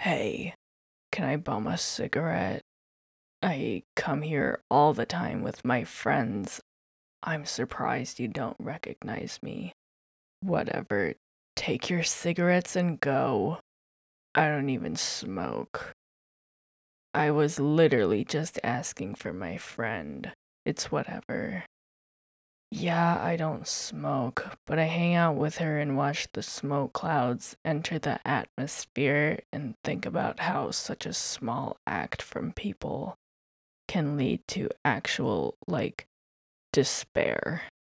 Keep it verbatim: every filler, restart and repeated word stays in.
Hey, can I bum a cigarette? I come here all the time with my friends. I'm surprised you don't recognize me. Whatever, take your cigarettes and go. I don't even smoke. I was literally just asking for my friend. It's whatever. Yeah, I don't smoke, but I hang out with her and watch the smoke clouds enter the atmosphere and think about how such a small act from people can lead to actual, like, despair.